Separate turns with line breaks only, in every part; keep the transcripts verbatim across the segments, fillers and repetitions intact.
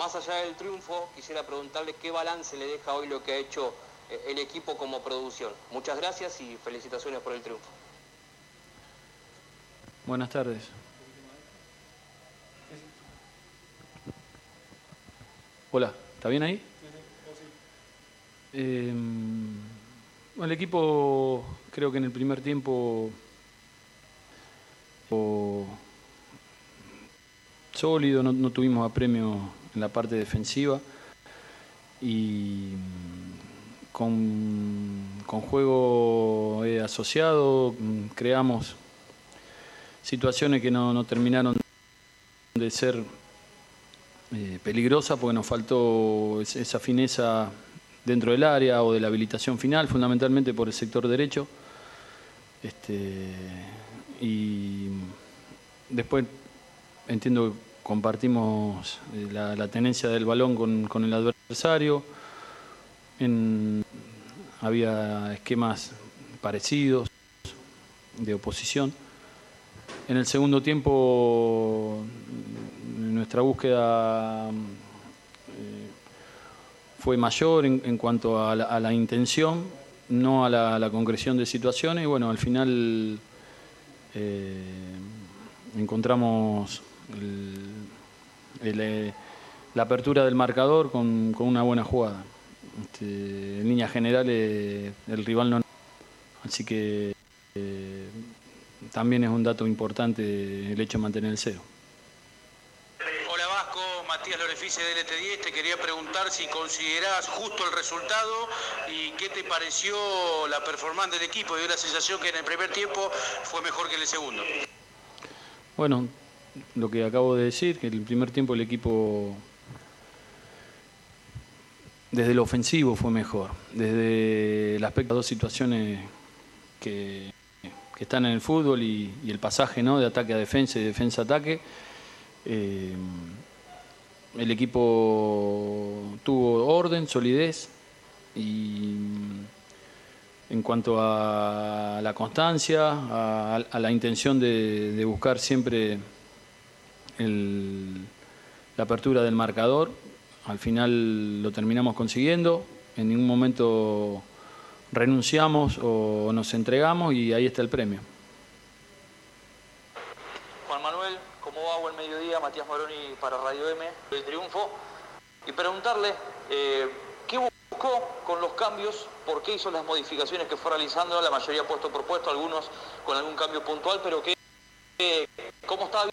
más allá del triunfo, quisiera preguntarle qué balance le deja hoy lo que ha hecho el equipo como producción. Muchas gracias y felicitaciones por el triunfo.
Buenas tardes. Hola, ¿está bien ahí? Eh, bueno, el equipo creo que en el primer tiempo o, sólido, no, no tuvimos apremio en la parte defensiva y con, con juego eh, asociado creamos situaciones que no, no terminaron de ser eh, peligrosas porque nos faltó esa fineza dentro del área o de la habilitación final, fundamentalmente por el sector derecho. Este, y después entiendo que compartimos la, la tenencia del balón con, con el adversario. En, había esquemas parecidos de oposición. En el segundo tiempo, nuestra búsqueda eh, fue mayor en, en cuanto a la, a la intención, no a la, a la concreción de situaciones. Y bueno, al final eh, encontramos el, el, la apertura del marcador con, con una buena jugada. Este, en líneas generales, el rival no... Así que... Eh, también es un dato importante el hecho de mantener el cero.
Hola Vasco, Matías Lorefice de L T diez, te quería preguntar si considerás justo el resultado y qué te pareció la performance del equipo. Dio la sensación que en el primer tiempo fue mejor que en el segundo.
Bueno, lo que acabo de decir, que en el primer tiempo el equipo desde lo ofensivo fue mejor, desde el aspecto de dos situaciones que que están en el fútbol y, y el pasaje, ¿no?, de ataque a defensa y defensa a ataque. Eh, el equipo tuvo orden, solidez y en cuanto a la constancia, a, a la intención de, de buscar siempre el, la apertura del marcador, al final lo terminamos consiguiendo. En ningún momento renunciamos o nos entregamos y ahí está el premio.
Juan Manuel, ¿cómo va? Buen mediodía. Matías Moroni para Radio M, el triunfo. Y preguntarle eh, qué buscó con los cambios, por qué hizo las modificaciones que fue realizando, la mayoría puesto por puesto, algunos con algún cambio puntual, pero que, eh, cómo estaba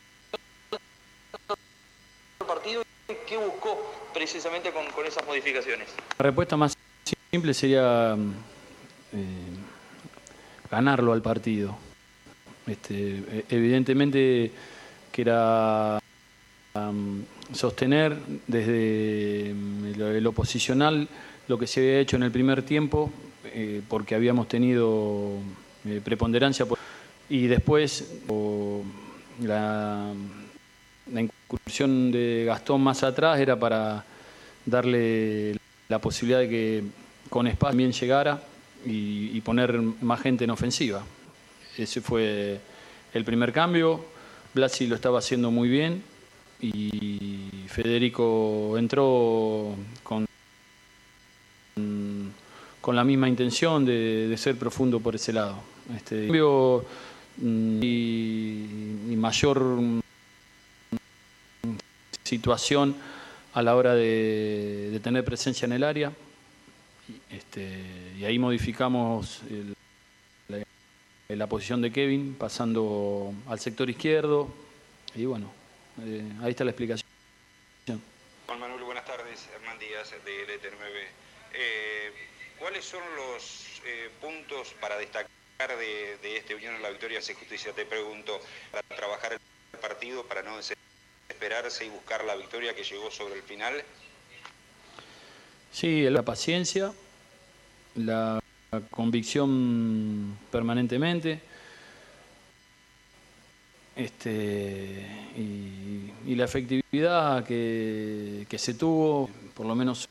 el partido y qué buscó precisamente con, con esas modificaciones.
La respuesta más simple sería Eh, ganarlo al partido. Este, evidentemente que era um, sostener desde lo, lo posicional lo que se había hecho en el primer tiempo, eh, porque habíamos tenido eh, preponderancia por, y después o, la, la incursión de Gastón más atrás era para darle la posibilidad de que con espacio también llegara Y, y poner más gente en ofensiva. Ese fue el primer cambio. Blasi lo estaba haciendo muy bien y Federico entró con, con la misma intención de, de ser profundo por ese lado. Este cambio y, y mayor situación a la hora de, de tener presencia en el área. Este, y ahí modificamos el, la, la posición de Kevin, pasando al sector izquierdo. Y bueno, eh, ahí está la explicación.
Juan Manuel, buenas tardes. Hernán Díaz de L T nueve. Eh, ¿Cuáles son los eh, puntos para destacar de, de este Unión en la Victoria Hace Justicia? Te pregunto, para trabajar el partido, para no desesperarse y buscar la victoria que llegó sobre el final.
Sí, la paciencia, la convicción permanentemente, este, y, y la efectividad que, que se tuvo, por lo menos.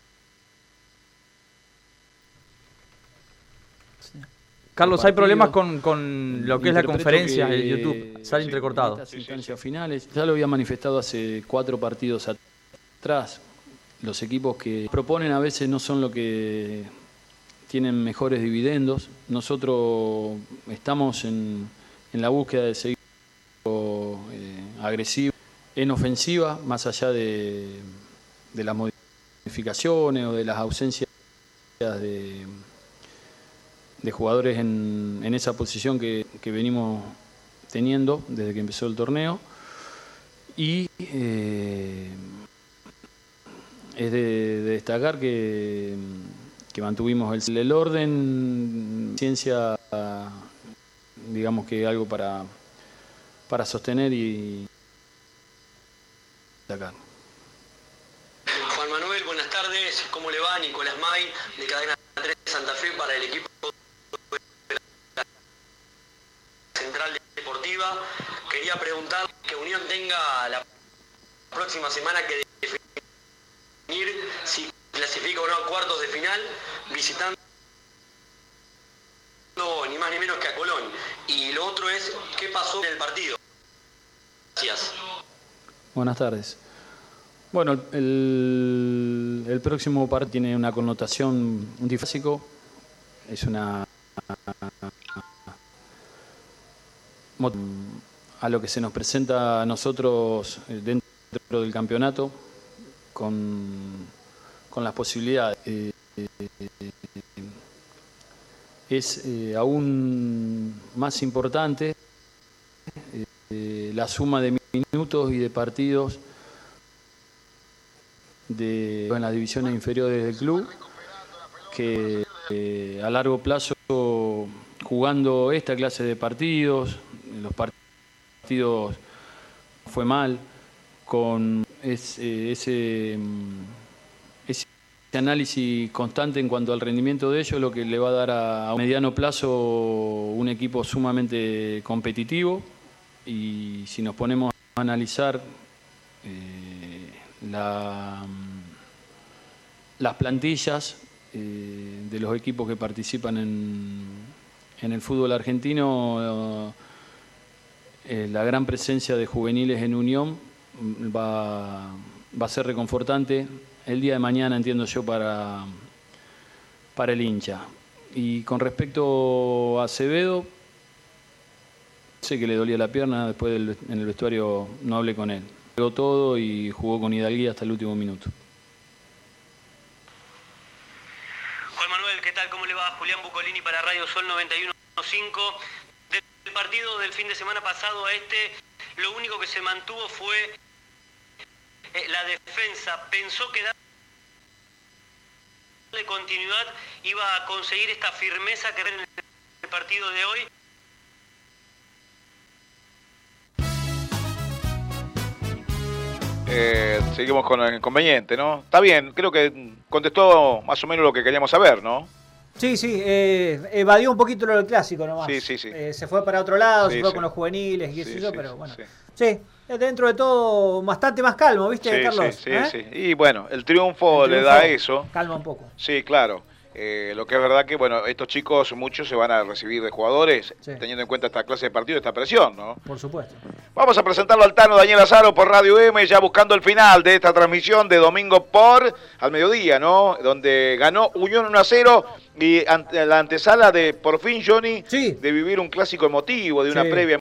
Carlos, hay problemas con, con lo que es la conferencia de YouTube. Sale
sí,
entrecortado.
En estas instancias finales, ya lo había manifestado hace cuatro partidos atrás. atrás. Los equipos que proponen a veces no son lo que tienen mejores dividendos. Nosotros estamos en, en la búsqueda de seguir eh, agresivo en ofensiva, más allá de, de las modificaciones o de las ausencias de, de jugadores en, en esa posición que, que venimos teniendo desde que empezó el torneo. Y eh, es de, de destacar que, que mantuvimos el, el orden, ciencia, digamos que algo para, para sostener y destacar.
Juan Manuel, buenas tardes. ¿Cómo le va? Nicolás May, de Cadena tres Santa Fe, para el equipo de la Central Deportiva. Quería preguntar que Unión tenga la próxima semana que definir si clasifica o no a cuartos de final, visitando ni más ni menos que a Colón. Y lo otro es, ¿qué pasó en el partido? Gracias.
Buenas tardes. Bueno, el, el próximo partido tiene una connotación difícil. Es una a lo que se nos presenta a nosotros dentro del campeonato con, con las posibilidades. Eh, es eh, aún más importante eh, la suma de minutos y de partidos de, en las divisiones inferiores del club, que eh, a largo plazo, jugando esta clase de partidos, los partidos fue mal, con ese, ese, ese análisis constante en cuanto al rendimiento de ellos, lo que le va a dar a, a mediano plazo un equipo sumamente competitivo. Y si nos ponemos a analizar eh, la, las plantillas eh, de los equipos que participan en, en el fútbol argentino, eh, la gran presencia de juveniles en Unión va, va a ser reconfortante el día de mañana, entiendo yo, para, para el hincha. Y con respecto a Acevedo, sé que le dolía la pierna, después del, en el vestuario no hablé con él. Jugó todo y jugó con hidalguía hasta el último minuto.
Juan Manuel, ¿qué tal? ¿Cómo le va? Julián Bucolini para Radio Sol noventa y uno punto cinco. Del partido del fin de semana pasado a este, lo único que se mantuvo fue eh, la defensa. Pensó que darle continuidad iba a conseguir esta firmeza que ven en el partido de hoy.
Eh, seguimos con el inconveniente, ¿no? Está bien, creo que contestó más o menos lo que queríamos saber, ¿no?
Sí, sí, eh, evadió un poquito lo del clásico nomás.
Sí, sí, sí.
Eh, se fue para otro lado,
sí,
se fue
sí.
con los juveniles y qué
sí,
sé yo,
sí,
pero bueno.
Sí,
sí, dentro de todo bastante más calmo, ¿viste,
sí,
Carlos?
Sí, sí,
¿Eh?
sí. Y bueno, el triunfo, el triunfo le da eso.
Calma un poco.
Sí, claro. Eh, lo que es verdad que, bueno, estos chicos, muchos se van a recibir de jugadores, sí, teniendo en cuenta esta clase de partido, esta presión, ¿no?
Por supuesto.
Vamos a presentarlo al Tano Daniel Azaro por Radio M, ya buscando el final de esta transmisión de domingo por al mediodía, ¿no? Donde ganó Unión uno a cero y ante, la antesala de, por fin, Johnny,
sí,
de vivir un clásico emotivo, de una
sí.
previa